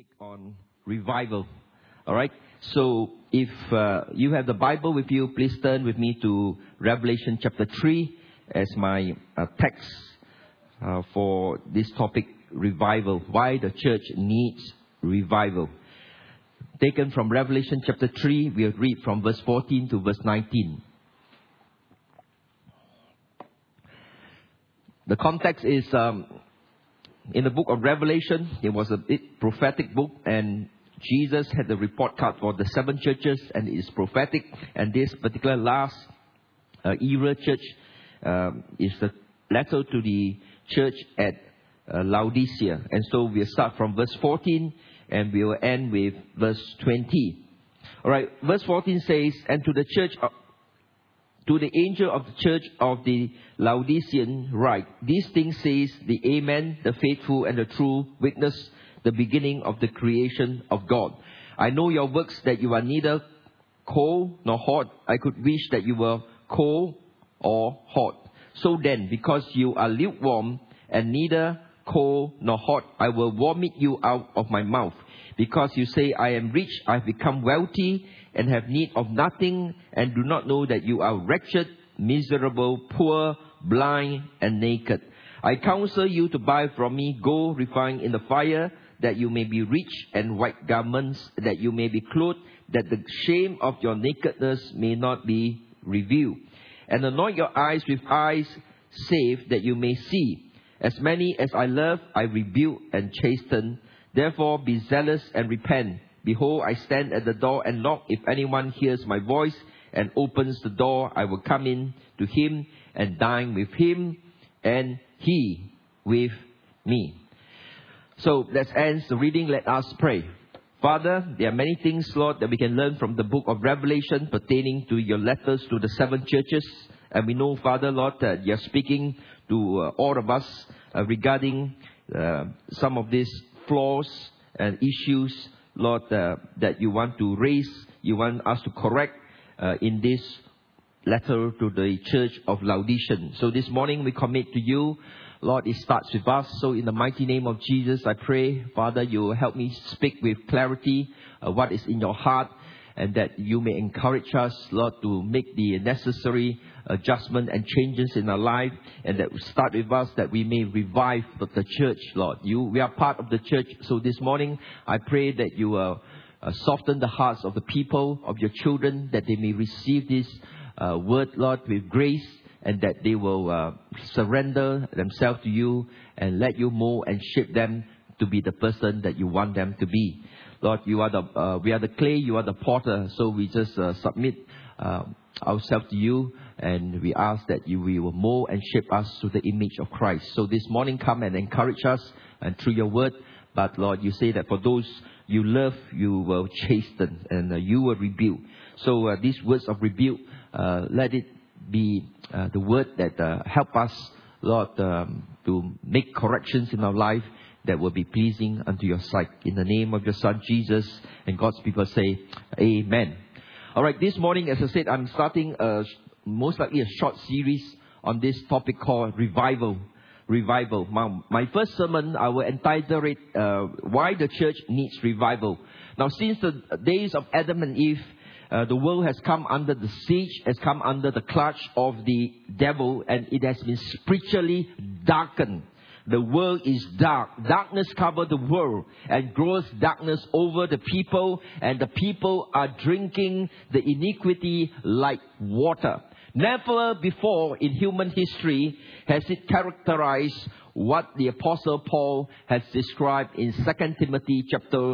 topic on revival. All right. So if you have the Bible with you, please turn with me to Revelation chapter 3 as my text for this topic, revival. Why the church needs revival. Taken from Revelation chapter 3, we'll read from verse 14 to verse 19. The context is in the book of Revelation. It was a prophetic book, and Jesus had the report card for the 7 churches, and it is prophetic. And this particular last era church is the letter to the church at Laodicea. And so we'll start from verse 14 and we'll end with verse 20. All right, verse 14 says, "And to the church, to the angel of the church of the Laodicean write, these things says the Amen, the faithful and the true witness, the beginning of the creation of God. I know your works, that you are neither cold nor hot. I could wish that you were cold or hot. So then, because you are lukewarm and neither cold nor hot, I will vomit you out of my mouth. Because you say, I am rich, I have become wealthy, and have need of nothing, and do not know that you are wretched, miserable, poor, blind, and naked. I counsel you to buy from me gold refined in the fire, that you may be rich, and white garments, that you may be clothed, that the shame of your nakedness may not be revealed. And anoint your eyes with eyes salve, that you may see. As many as I love, I rebuke and chasten. Therefore be zealous and repent. Behold, I stand at the door and knock. If anyone hears my voice and opens the door, I will come in to him and dine with him, and he with me." So that ends the reading. Let us pray. Father, there are many things, Lord, that we can learn from the book of Revelation pertaining to your letters to the 7 churches. And we know, Father, Lord, that you're speaking to all of us regarding some of these flaws and issues, Lord, that you want to raise, you want us to correct in this letter to the church of Laodicean. So this morning we commit to you, Lord, it starts with us. So in the mighty name of Jesus, I pray, Father, you help me speak with clarity what is in your heart, and that you may encourage us, Lord, to make the necessary adjustment and changes in our life, and that we start with us, that we may revive the church, Lord. We are part of the church. So this morning, I pray that you will soften the hearts of the people, of your children, that they may receive this word, Lord, with grace, and that they will surrender themselves to you and let you mold and shape them to be the person that you want them to be. Lord, we are the clay, you are the potter, so we just submit ourselves to you, and we ask that you will mold and shape us to the image of Christ. So this morning, come and encourage us and through your word. But Lord, you say that for those you love, you will chasten and you will rebuke. So these words of rebuke, let it be the word that help us, Lord, to make corrections in our life that will be pleasing unto your sight. In the name of your Son, Jesus, and God's people say, Amen. All right, this morning, as I said, I'm starting most likely a short series on this topic called revival. Revival. My first sermon, I will entitle it, Why the Church Needs Revival. Now, since the days of Adam and Eve, the world has come under the siege, has come under the clutch of the devil, and it has been spiritually darkened. The world is dark. Darkness covers the world, and gross darkness over the people, and the people are drinking the iniquity like water. Never before in human history has it characterized what the Apostle Paul has described in 2 Timothy chapter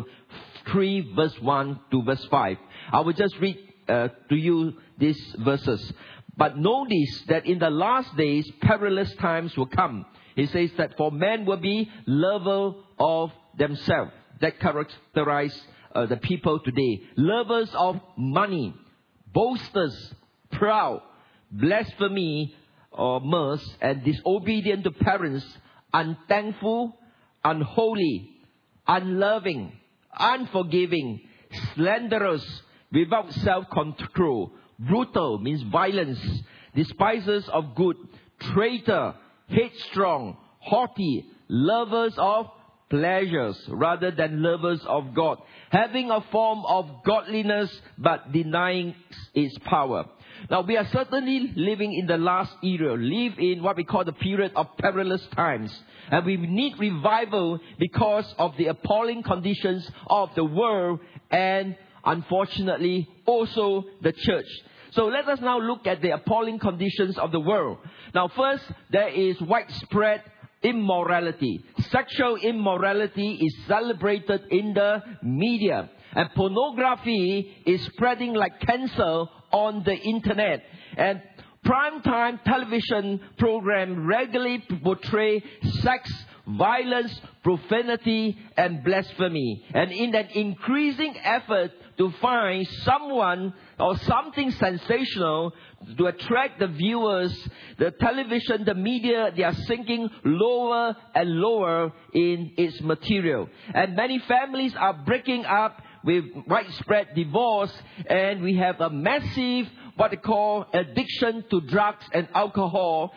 3 verse 1 to verse 5. I will just read to you these verses. "But notice that in the last days perilous times will come." He says that for men will be lovers of themselves. That characterizes the people today. Lovers of money, boasters, proud, blasphemy or mirth, and disobedient to parents, unthankful, unholy, unloving, unforgiving, slanderous, without self-control, brutal means violence, despisers of good, traitor, headstrong, haughty, lovers of pleasures rather than lovers of God, having a form of godliness but denying its power. Now, we are certainly living in the last era, live in what we call the period of perilous times. And we need revival because of the appalling conditions of the world and, unfortunately, also the church. So let us now look at the appalling conditions of the world. Now, first, there is widespread immorality. Sexual immorality is celebrated in the media. And pornography is spreading like cancer on the internet. And primetime television programs regularly portray sex, violence, profanity, and blasphemy. And in an increasing effort to find someone or something sensational to attract the viewers, the television, the media, they are sinking lower and lower in its material. And many families are breaking up with widespread divorce, and we have a massive, what they call, addiction to drugs and alcohol.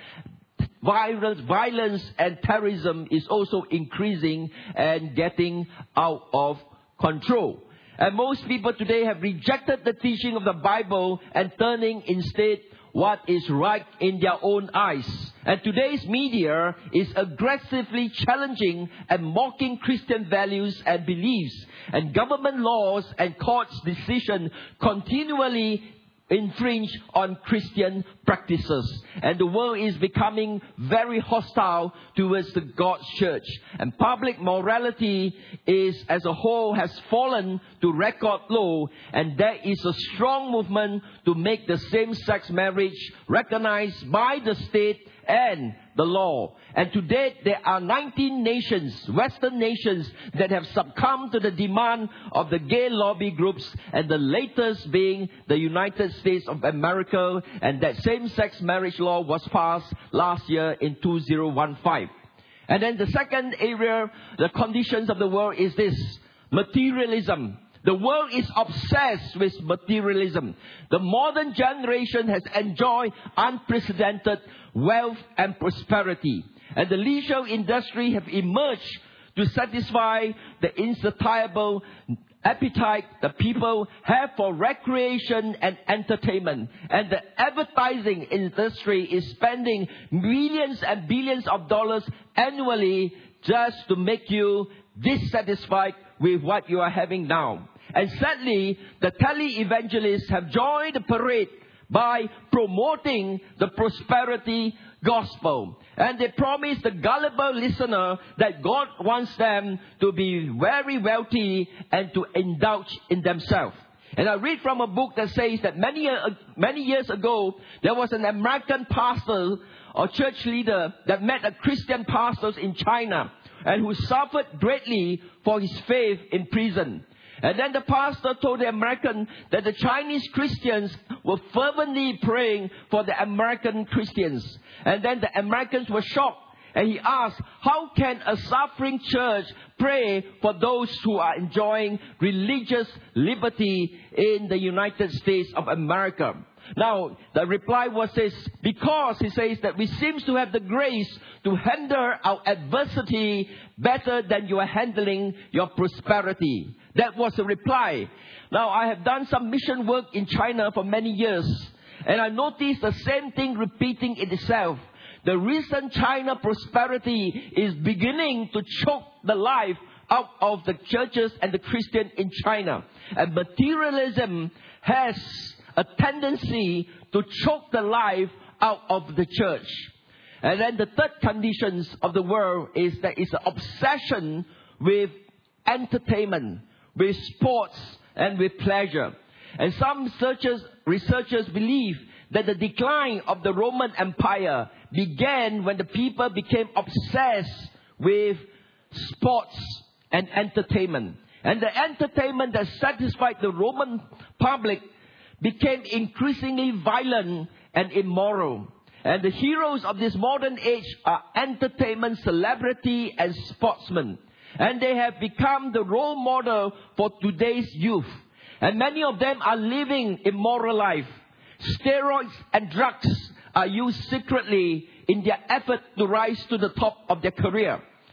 Violence and terrorism is also increasing and getting out of control. And most people today have rejected the teaching of the Bible and turning instead what is right in their own eyes. And today's media is aggressively challenging and mocking Christian values and beliefs. And government laws and courts' decisions continually infringe on Christian practices. And the world is becoming very hostile towards the God's church. And public morality is, as a whole, has fallen to record low. And there is a strong movement to make the same-sex marriage recognized by the state and the law. And to date, there are 19 nations, Western nations, that have succumbed to the demand of the gay lobby groups, and the latest being the United States of America, and that same-sex marriage law was passed last year in 2015. And then the second area, the conditions of the world, is this: materialism. The world is obsessed with materialism. The modern generation has enjoyed unprecedented wealth and prosperity. And the leisure industry have emerged to satisfy the insatiable appetite the people have for recreation and entertainment. And the advertising industry is spending millions and billions of dollars annually just to make you dissatisfied with what you are having now. And sadly, the tele-evangelists have joined the parade by promoting the prosperity gospel. And they promise the gullible listener that God wants them to be very wealthy and to indulge in themselves. And I read from a book that says that many years ago, there was an American pastor or church leader that met a Christian pastor in China, and who suffered greatly for his faith in prison. And then the pastor told the American that the Chinese Christians were fervently praying for the American Christians. And then the Americans were shocked. And he asked, how can a suffering church pray for those who are enjoying religious liberty in the United States of America? Now, the reply was this: because, he says, that we seem to have the grace to handle our adversity better than you are handling your prosperity. That was the reply. Now, I have done some mission work in China for many years, and I noticed the same thing repeating itself. The recent China prosperity is beginning to choke the life out of the churches and the Christian in China. And materialism has a tendency to choke the life out of the church. And then the third conditions of the world is that it's an obsession with entertainment, with sports, and with pleasure. And some researchers believe that the decline of the Roman Empire began when the people became obsessed with sports and entertainment. And the entertainment that satisfied the Roman public became increasingly violent and immoral. And the heroes of this modern age are entertainment celebrity and sportsmen. And they have become the role model for today's youth. And many of them are living immoral life. Steroids and drugs are used secretly in their effort to rise to the top of their career.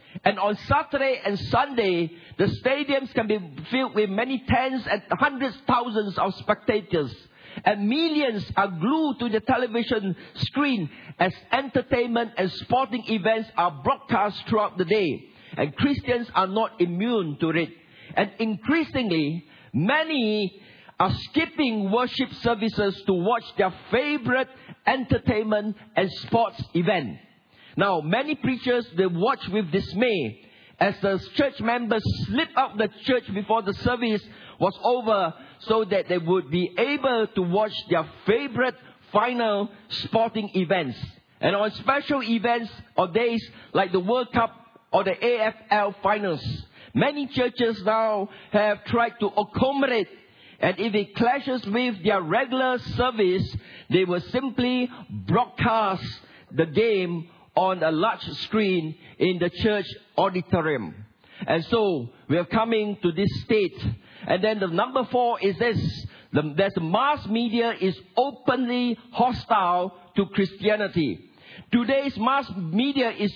And on Saturday and Sunday, the stadiums can be filled with many tens and hundreds of thousands of spectators. And millions are glued to the television screen as entertainment and sporting events are broadcast throughout the day. And Christians are not immune to it. And increasingly, many are skipping worship services to watch their favorite entertainment and sports event. Now, many preachers, they watch with dismay as the church members slip out the church before the service was over so that they would be able to watch their favorite final sporting events. And on special events or days like the World Cup or the AFL finals, many churches now have tried to accommodate, and if it clashes with their regular service, they will simply broadcast the game on a large screen in the church auditorium. And so we are coming to this state. And then the number 4 is this. That the mass media is openly hostile to Christianity. Today's mass media is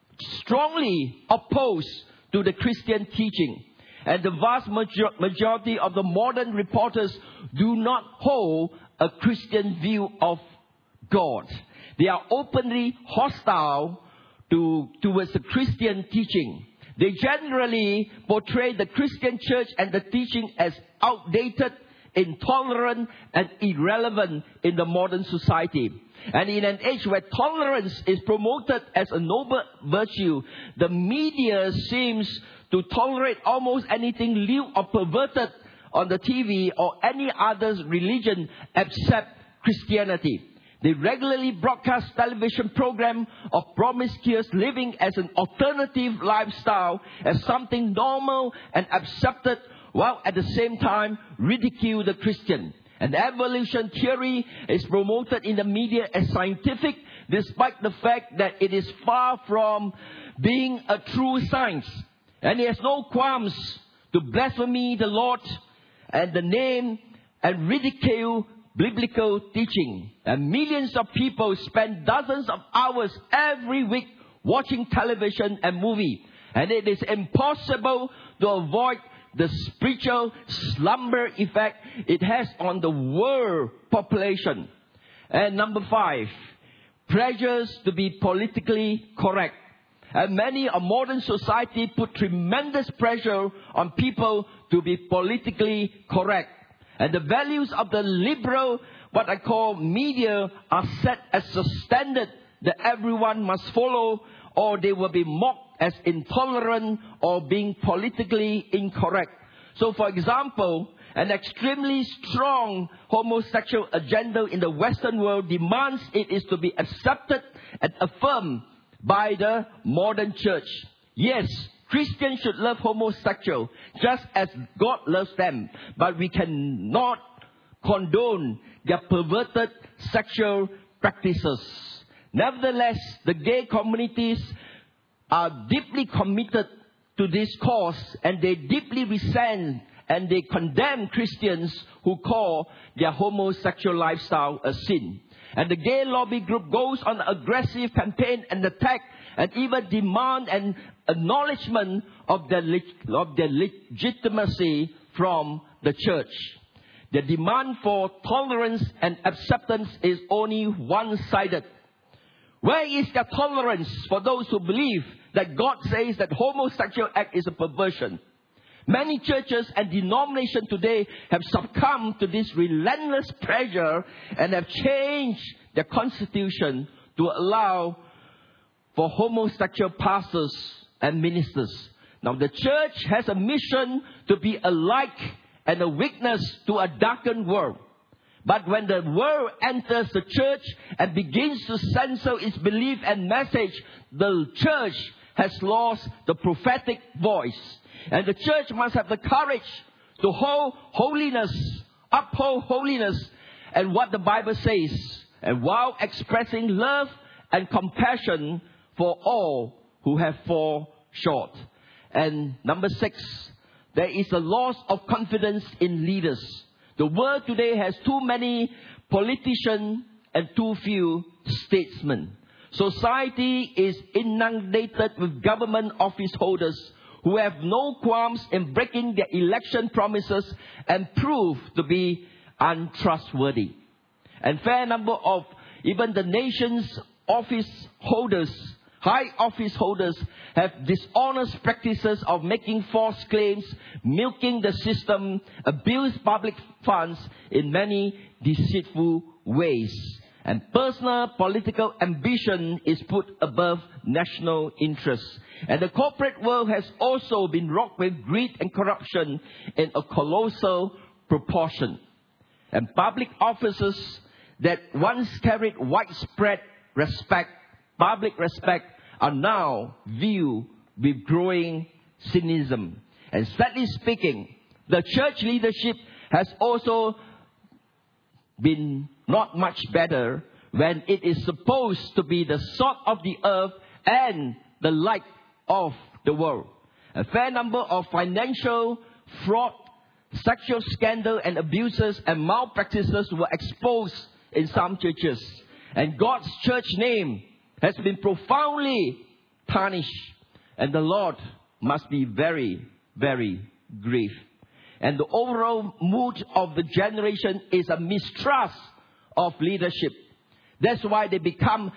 strongly opposed to the Christian teaching. And the vast majority of the modern reporters do not hold a Christian view of God. They are openly hostile towards the Christian teaching. They generally portray the Christian church and the teaching as outdated, intolerant, and irrelevant in the modern society. And in an age where tolerance is promoted as a noble virtue, the media seems to tolerate almost anything lewd or perverted on the TV or any other religion except Christianity. They regularly broadcast television program of promiscuous living as an alternative lifestyle, as something normal and accepted, while at the same time ridicule the Christian. And evolution theory is promoted in the media as scientific, despite the fact that it is far from being a true science. And it has no qualms to blaspheme the Lord and the name and ridicule biblical teaching. And millions of people spend dozens of hours every week watching television and movie. And it is impossible to avoid the spiritual slumber effect it has on the world population. And number 5, pressures to be politically correct. And many of modern society put tremendous pressure on people to be politically correct. And the values of the liberal, what I call media, are set as a standard that everyone must follow, or they will be mocked as intolerant or being politically incorrect. So, for example, an extremely strong homosexual agenda in the Western world demands it is to be accepted and affirmed by the modern church. Yes, Christians should love homosexuals just as God loves them, but we cannot condone their perverted sexual practices. Nevertheless, the gay communities are deeply committed to this cause, and they deeply resent and they condemn Christians who call their homosexual lifestyle a sin. And the gay lobby group goes on an aggressive campaign and attack and even demand an acknowledgement of their legitimacy from the church. The demand for tolerance and acceptance is only one-sided. Where is their tolerance for those who believe that God says that homosexual act is a perversion? Many churches and denominations today have succumbed to this relentless pressure and have changed their constitution to allow for homosexual pastors and ministers. Now, the church has a mission to be a light and a witness to a darkened world. But when the world enters the church and begins to censor its belief and message, the church has lost the prophetic voice. And the church must have the courage to uphold holiness and what the Bible says, and while expressing love and compassion for all who have fallen short. And number 6, there is a loss of confidence in leaders. The world today has too many politicians and too few statesmen. Society is inundated with government office holders who have no qualms in breaking their election promises and prove to be untrustworthy. And fair number of even the nation's office holders, high office holders, have dishonest practices of making false claims, milking the system, abuse public funds in many deceitful ways. And personal political ambition is put above national interests. And the corporate world has also been rocked with greed and corruption in a colossal proportion. And public offices that once carried widespread respect, public respect, are now viewed with growing cynicism. And sadly speaking, the church leadership has also been not much better when it is supposed to be the salt of the earth and the light of the world. A fair number of financial fraud, sexual scandal and abuses and malpractices were exposed in some churches. And God's church name has been profoundly tarnished. And the Lord must be very, very grieved. And the overall mood of the generation is a mistrust of leadership. That's why they become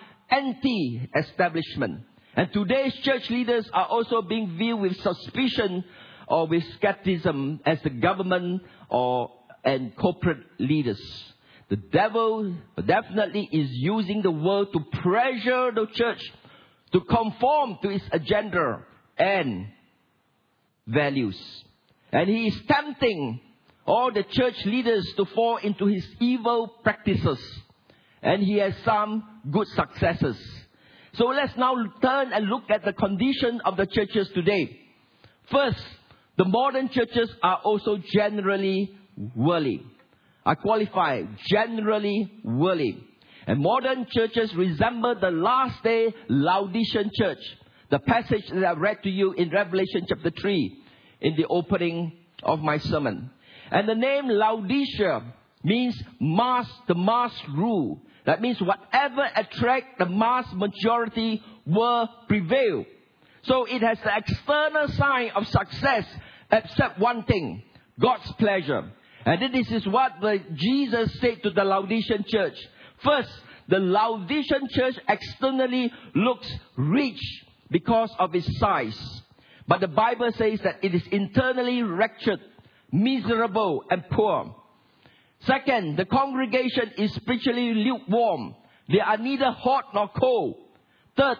anti-establishment. And today's church leaders are also being viewed with suspicion or with skepticism as the government and corporate leaders. The devil definitely is using the world to pressure the church to conform to its agenda and values. And he is tempting all the church leaders to fall into his evil practices. And he has some good successes. So let's now turn and look at the condition of the churches today. First, the modern churches are also generally worldly. I qualify, generally worldly. And modern churches resemble the last day Laodicean church. The passage that I read to you in Revelation chapter 3 in the opening of my sermon. And the name Laodicea means the mass rule. That means whatever attracts the mass majority will prevail. So it has the external sign of success except one thing, God's pleasure. And this is what Jesus said to the Laodicean church. First, the Laodicean church externally looks rich because of its size. But the Bible says that it is internally wretched, miserable, and poor. Second, the congregation is spiritually lukewarm. They are neither hot nor cold. Third,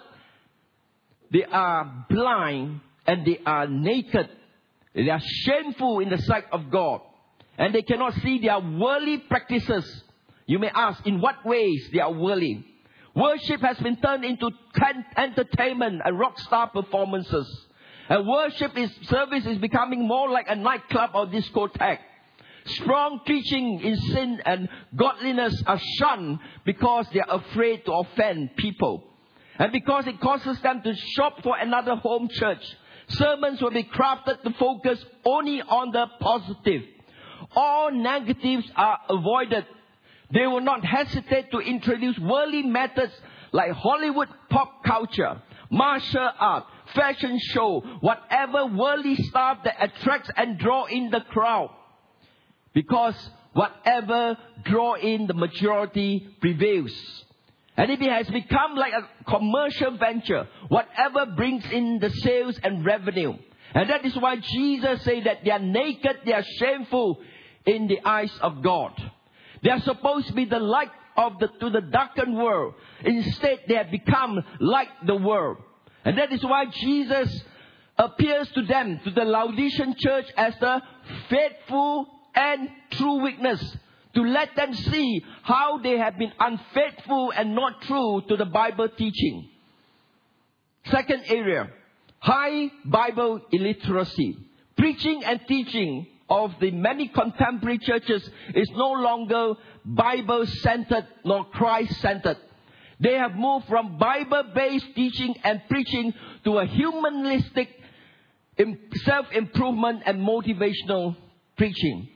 they are blind and they are naked. They are shameful in the sight of God. And they cannot see their worldly practices. You may ask, in what ways they are worldly? Worship has been turned into entertainment and rock star performances. And worship service is becoming more like a nightclub or discotheque. Strong teaching in sin and godliness are shunned because they are afraid to offend people. And because it causes them to shop for another home church. Sermons will be crafted to focus only on the positive. All negatives are avoided. They will not hesitate to introduce worldly methods like Hollywood pop culture, martial art, fashion show, whatever worldly stuff that attracts and draw in the crowd. Because whatever draw in the majority prevails. And it has become like a commercial venture. Whatever brings in the sales and revenue. And that is why Jesus said that they are naked, they are shameful in the eyes of God. They are supposed to be the light to the darkened world. Instead, they have become like the world. And that is why Jesus appears to them, to the Laodicean church, as the faithful and true witness, to let them see how they have been unfaithful and not true to the Bible teaching. Second area, high Bible illiteracy. Preaching and teaching of the many contemporary churches is no longer Bible-centered nor Christ-centered. They have moved from Bible-based teaching and preaching to a humanistic self-improvement and motivational preaching.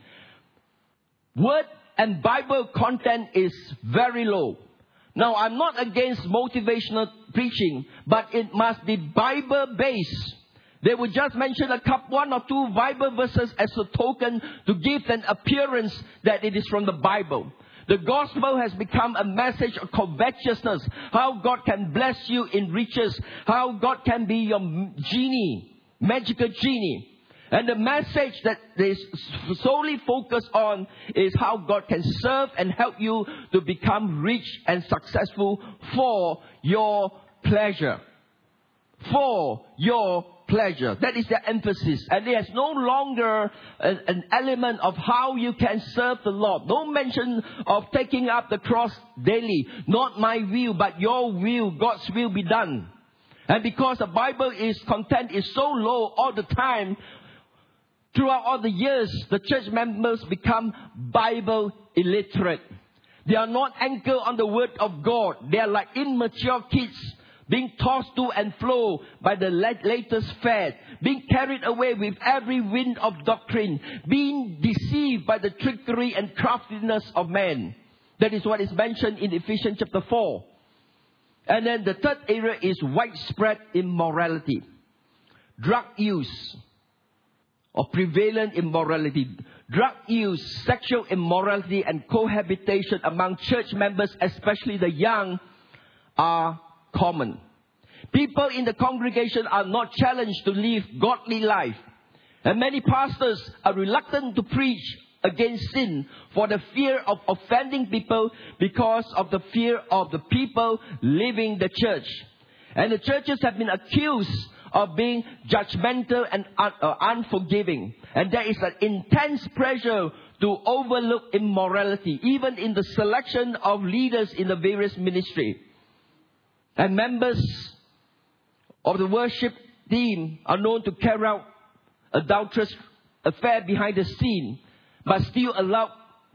Word and Bible content is very low. Now, I'm not against motivational preaching, but it must be Bible-based. They would just mention one or two Bible verses as a token to give an appearance that it is from the Bible. The gospel has become a message of covetousness. How God can bless you in riches. How God can be your genie, magical genie. And the message that they solely focus on is how God can serve and help you to become rich and successful for your pleasure. For your pleasure. That is their emphasis. And there's no longer an element of how you can serve the Lord. No mention of taking up the cross daily. Not my will, but your will, God's will be done. And because the Bible content is so low all the time, throughout all the years, the church members become Bible illiterate. They are not anchored on the Word of God. They are like immature kids, being tossed to and fro by the latest fad, being carried away with every wind of doctrine, being deceived by the trickery and craftiness of man. That is what is mentioned in Ephesians chapter 4. And then the third area is widespread immorality. Drug use or prevalent immorality. Drug use, sexual immorality and cohabitation among church members, especially the young, are common. People in the congregation are not challenged to live godly life. And many pastors are reluctant to preach against sin for the fear of offending people because of the fear of the people leaving the church. And the churches have been accused of being judgmental and unforgiving. And there is an intense pressure to overlook immorality, even in the selection of leaders in the various ministry. And members of the worship team are known to carry out adulterous affair behind the scene, but still allowed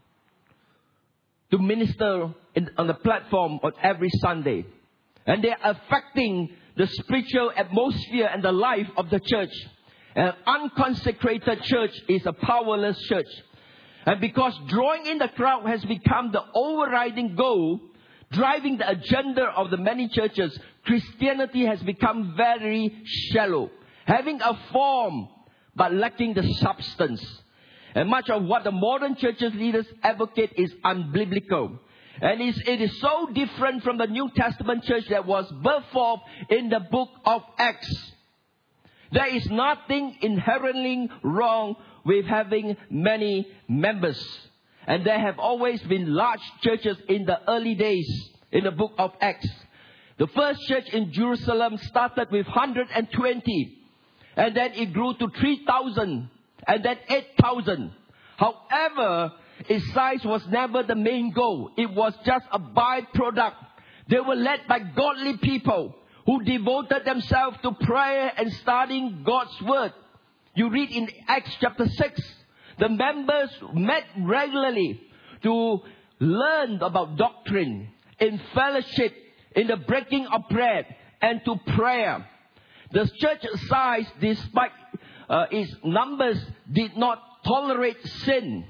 to minister on the platform on every Sunday. And they are affecting the spiritual atmosphere and the life of the church. An unconsecrated church is a powerless church. And because drawing in the crowd has become the overriding goal, driving the agenda of the many churches, Christianity has become very shallow, having a form but lacking the substance. And much of what the modern churches leaders advocate is unbiblical. And it is so different from the New Testament church that was birthed forth in the book of Acts. There is nothing inherently wrong with having many members. And there have always been large churches in the early days in the book of Acts. The first church in Jerusalem started with 120. And then it grew to 3,000. And then 8,000. However, its size was never the main goal. It was just a byproduct. They were led by godly people who devoted themselves to prayer and studying God's word. You read in Acts chapter 6, the members met regularly to learn about doctrine, in fellowship, in the breaking of bread, and to prayer. The church size, despite its numbers, did not tolerate sin.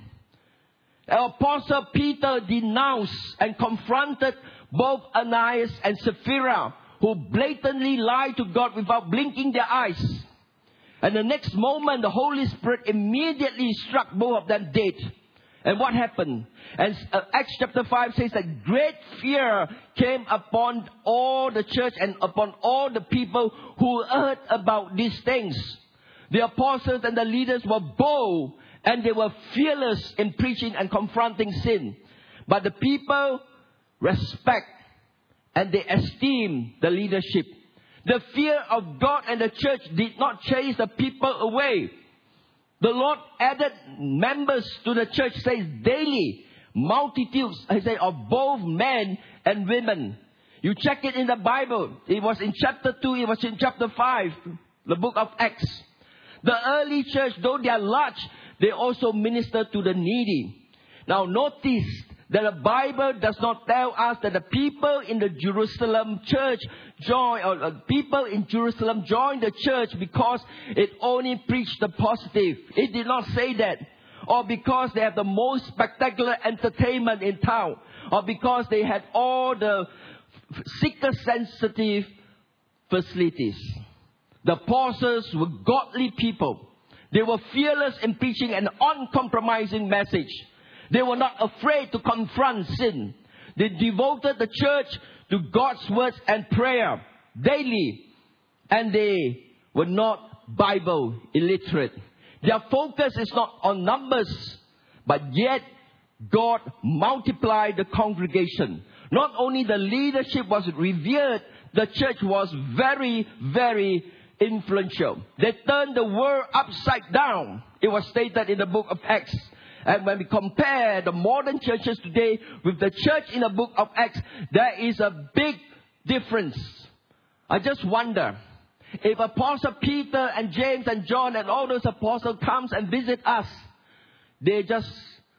Apostle Peter denounced and confronted both Ananias and Sapphira, who blatantly lied to God without blinking their eyes. And the next moment, the Holy Spirit immediately struck both of them dead. And what happened? And Acts chapter 5 says that great fear came upon all the church and upon all the people who heard about these things. The apostles and the leaders were bold and they were fearless in preaching and confronting sin. But the people respect and they esteem the leadership. The fear of God and the church did not chase the people away. The Lord added members to the church, says daily, multitudes, I say, of both men and women. You check it in the Bible. It was in chapter 2, it was in chapter 5, the book of Acts. The early church, though they are large, they also minister to the needy. Now notice that the Bible does not tell us that the people in the Jerusalem church people in Jerusalem joined the church because it only preached the positive. It did not say that. Or because they have the most spectacular entertainment in town. Or because they had all the seeker-sensitive facilities. The apostles were godly people. They were fearless in preaching an uncompromising message. They were not afraid to confront sin. They devoted the church to God's words and prayer daily. And they were not Bible illiterate. Their focus is not on numbers, but yet God multiplied the congregation. Not only the leadership was revered, the church was very, very influential. They turned the world upside down. It was stated in the book of Acts. And when we compare the modern churches today with the church in the book of Acts, there is a big difference. I just wonder, if Apostle Peter and James and John and all those apostles comes and visit us, they just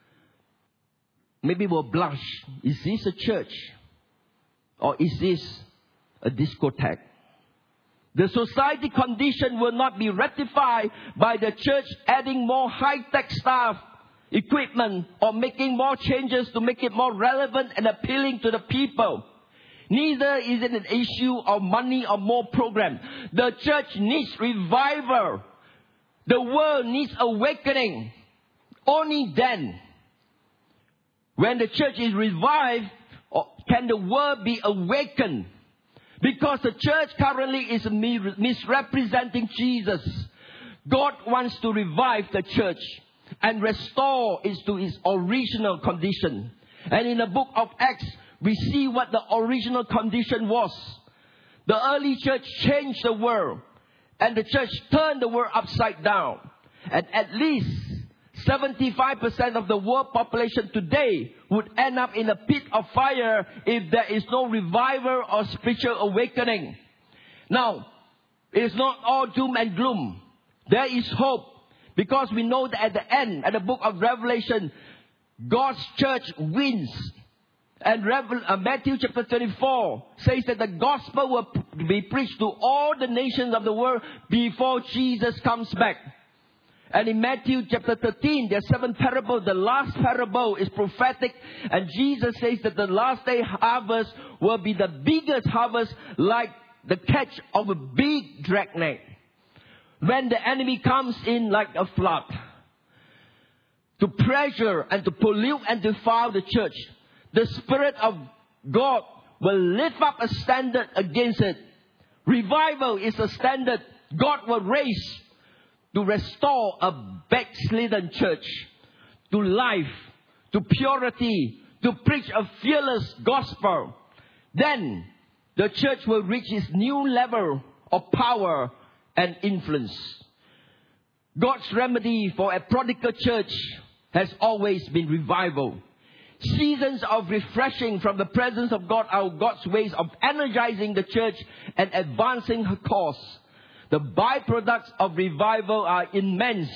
maybe will blush. Is this a church? Or is this a discotheque? The society condition will not be rectified by the church adding more high-tech staff, equipment, or making more changes to make it more relevant and appealing to the people. Neither is it an issue of money or more program. The church needs revival. The world needs awakening. Only then, when the church is revived, can the world be awakened. Because the church currently is misrepresenting Jesus. God wants to revive the church and restore it to its original condition. And in the book of Acts, we see what the original condition was. The early church changed the world. And the church turned the world upside down. And at least 75% of the world population today would end up in a pit of fire if there is no revival or spiritual awakening. Now, it is not all doom and gloom. There is hope. Because we know that at the end, at the book of Revelation, God's church wins. And Matthew chapter 24 says that the gospel will be preached to all the nations of the world before Jesus comes back. And in Matthew chapter 13, there are 7 parables. The last parable is prophetic. And Jesus says that the last day harvest will be the biggest harvest, like the catch of a big dragnet. When the enemy comes in like a flood to pressure and to pollute and defile the church, the Spirit of God will lift up a standard against it. Revival is a standard God will raise to restore a backslidden church to life, to purity, to preach a fearless gospel. Then the church will reach its new level of power and influence. God's remedy for a prodigal church has always been revival. Seasons of refreshing from the presence of God are God's ways of energizing the church and advancing her cause. The byproducts of revival are immense.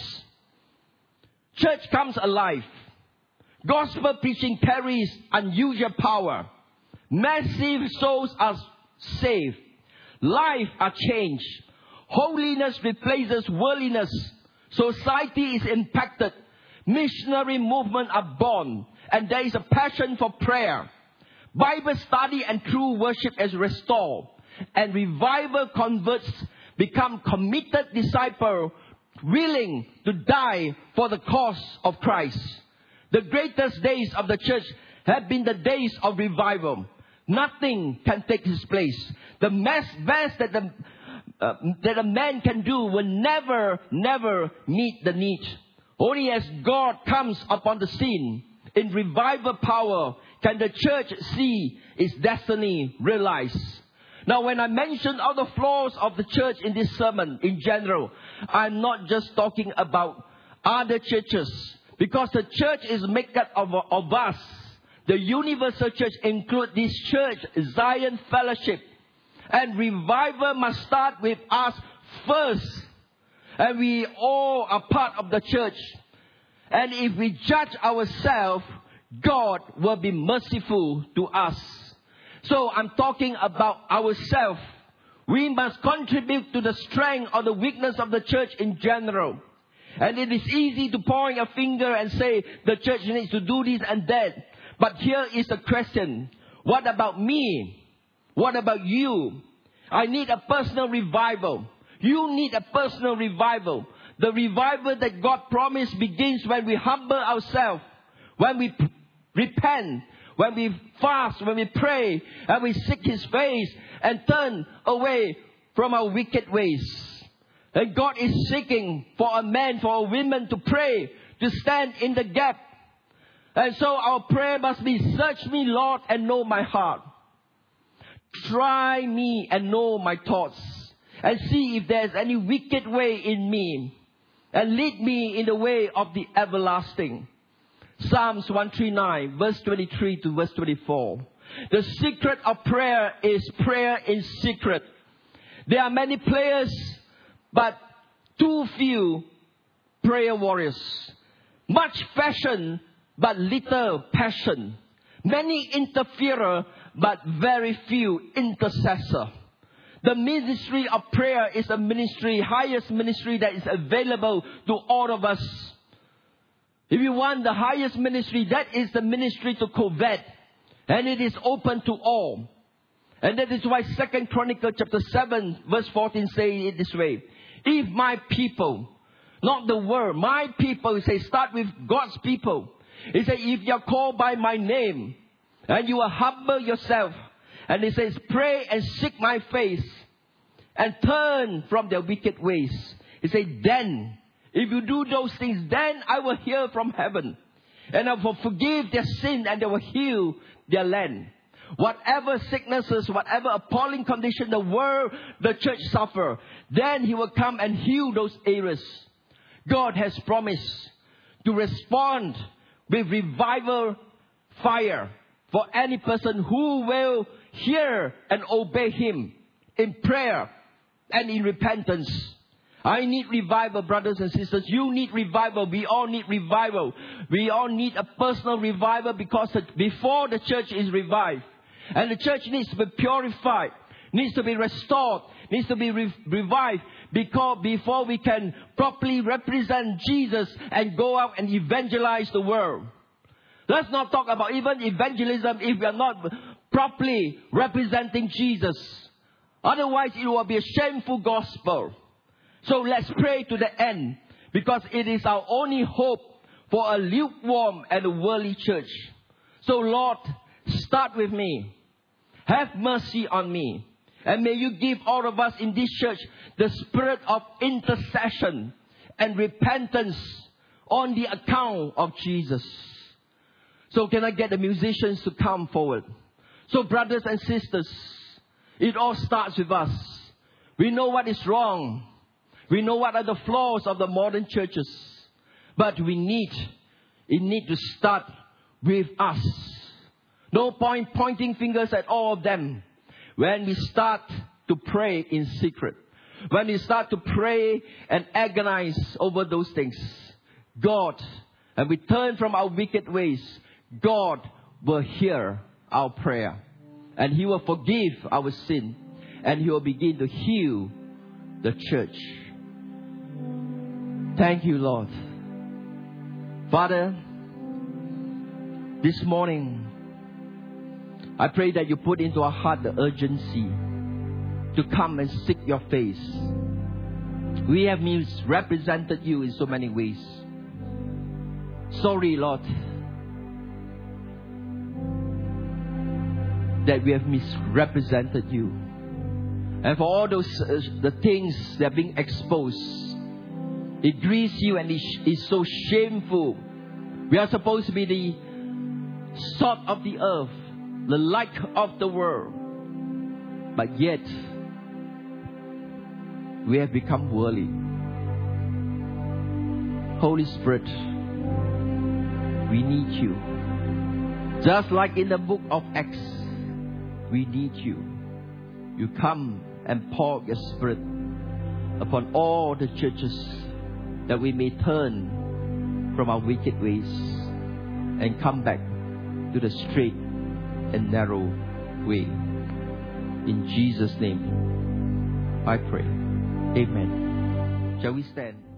Church comes alive. Gospel preaching carries unusual power. Massive souls are saved. Lives are changed. Holiness replaces worldliness. Society is impacted. Missionary movements are born. And there is a passion for prayer. Bible study and true worship is restored. And revival converts become committed disciples willing to die for the cause of Christ. The greatest days of the church have been the days of revival. Nothing can take his place. The best that a man can do will never meet the need. Only as God comes upon the scene in revival power can the church see its destiny realized. Now, when I mention all the flaws of the church in this sermon in general, I'm not just talking about other churches. Because the church is made up of us. The universal church includes this church, Zion Fellowship. And revival must start with us first. And we all are part of the church. And if we judge ourselves, God will be merciful to us. So I'm talking about ourselves. We must contribute to the strength or the weakness of the church in general. And it is easy to point a finger and say the church needs to do this and that. But here is the question. What about me? What about you? I need a personal revival. You need a personal revival. The revival that God promised begins when we humble ourselves, when we repent, when we fast, when we pray, and we seek His face and turn away from our wicked ways. And God is seeking for a man, for a woman to pray, to stand in the gap. And so our prayer must be, search me, Lord, and know my heart. Try me and know my thoughts. And see if there's any wicked way in me. And lead me in the way of the everlasting. Psalms 139, verse 23 to verse 24. The secret of prayer is prayer in secret. There are many players, but too few prayer warriors. Much fashion, but little passion. Many interferer, but very few intercessor. The ministry of prayer is a ministry, highest ministry that is available to all of us. If you want the highest ministry, that is the ministry to covet. And it is open to all. And that is why 2 Chronicles chapter 7 verse 14 says it this way. If my people, not the world, my people, it says start with God's people. It says if you are called by my name and you will humble yourself. And it says pray and seek my face and turn from their wicked ways. It says then, if you do those things, then I will hear from heaven. And I will forgive their sin and I will heal their land. Whatever sicknesses, whatever appalling condition the church suffer, then He will come and heal those areas. God has promised to respond with revival fire for any person who will hear and obey Him in prayer and in repentance. I need revival, brothers and sisters. You need revival. We all need revival. We all need a personal revival because before the church is revived. And the church needs to be purified, needs to be restored, needs to be revived before we can properly represent Jesus and go out and evangelize the world. Let's not talk about even evangelism if we are not properly representing Jesus. Otherwise, it will be a shameful gospel. So let's pray to the end because it is our only hope for a lukewarm and a worldly church. So Lord, start with me. Have mercy on me. And may you give all of us in this church the spirit of intercession and repentance on the account of Jesus. So can I get the musicians to come forward? So brothers and sisters, it all starts with us. We know what is wrong. We know what are the flaws of the modern churches. But it need to start with us. No point pointing fingers at all of them. When we start to pray in secret, when we start to pray and agonize over those things, God, and we turn from our wicked ways, God will hear our prayer. And He will forgive our sin. And He will begin to heal the church. Thank you, Lord. Father, this morning, I pray that you put into our heart the urgency to come and seek your face. We have misrepresented you in so many ways. Sorry, Lord, that we have misrepresented you. And for all those the things that are being exposed, it grieves you and it is so shameful. We are supposed to be the salt of the earth, the light of the world. But yet, we have become worldly. Holy Spirit, we need you. Just like in the book of Acts, we need you. You come and pour your Spirit upon all the churches that we may turn from our wicked ways and come back to the straight and narrow way. In Jesus' name, I pray. Amen. Shall we stand?